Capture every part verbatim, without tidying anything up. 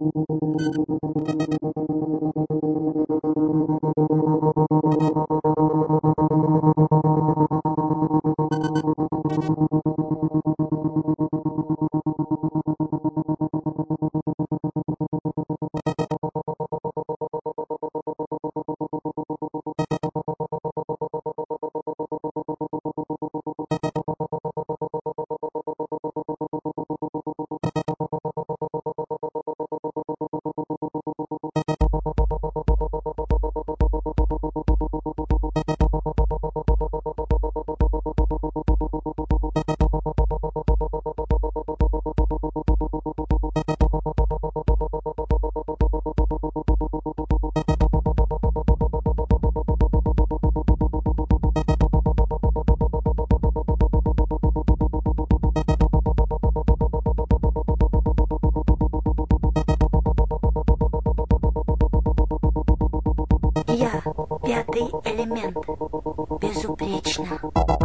Я пятый элемент. Безупречно.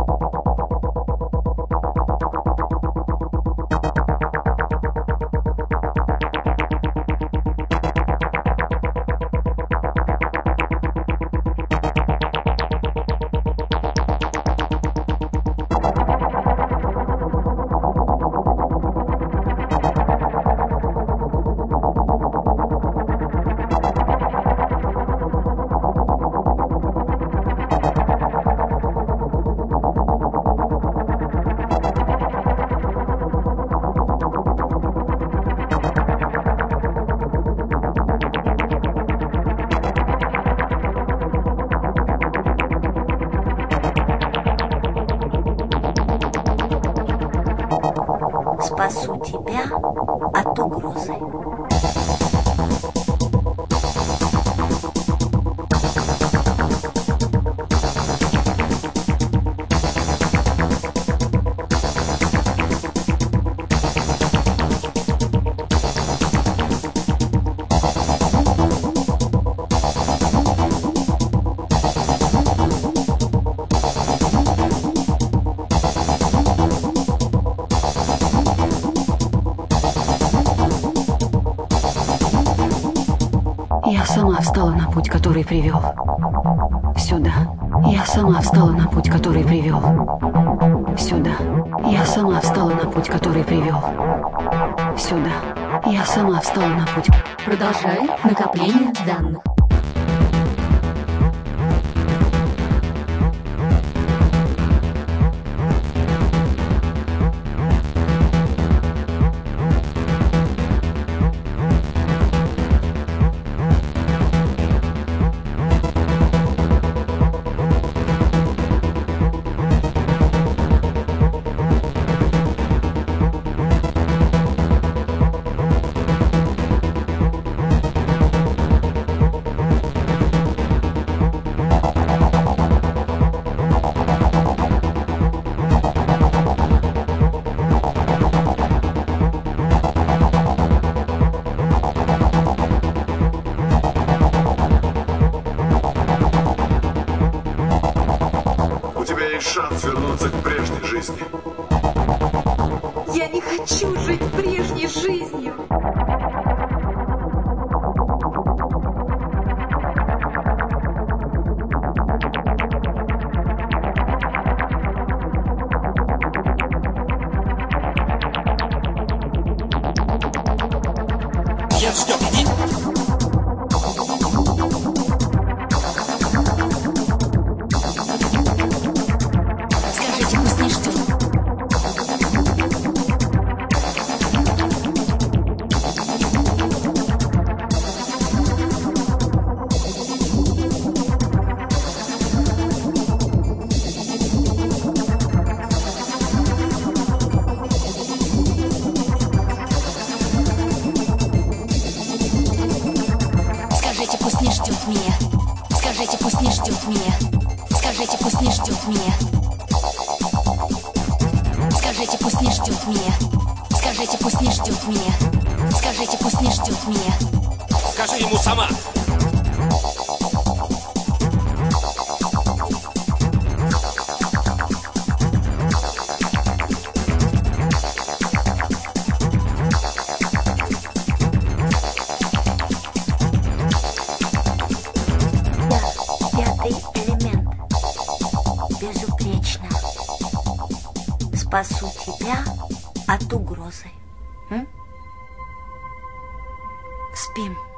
Спасу тебя от угрозы. Я сама встала на путь, который привел сюда. Я сама встала на путь, который привел сюда. Я сама встала на путь, который привел сюда. Я сама встала на путь. Продолжай накопление данных. Шанс вернуться к прежней жизни. Я не хочу жить прежней жизнью. Нет, ждем, иди. Скажите, пусть не ждет меня. Скажите, пусть не ждет меня. Скажите, пусть не ждет меня. Скажите, пусть не ждет меня. Скажите, пусть не ждет меня. Скажи ему сама. Пятый элемент. Безупречно. Спасу тебя от угрозы. М? Спим.